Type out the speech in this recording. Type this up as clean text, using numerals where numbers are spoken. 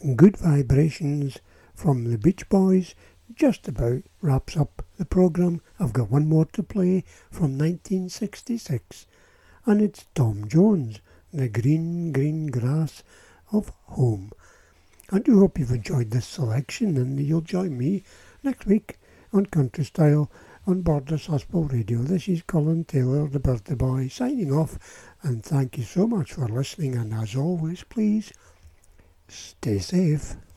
Good Vibrations from the Beach Boys just about wraps up the programme. I've got one more to play from 1966, and it's Tom Jones, The Green, Green Grass of Home. I do hope you've enjoyed this selection, and you'll join me next week on Country Style on Borders Hospital Radio. This is Colin Taylor, the birthday boy, signing off, and thank you so much for listening, and as always, please stay safe.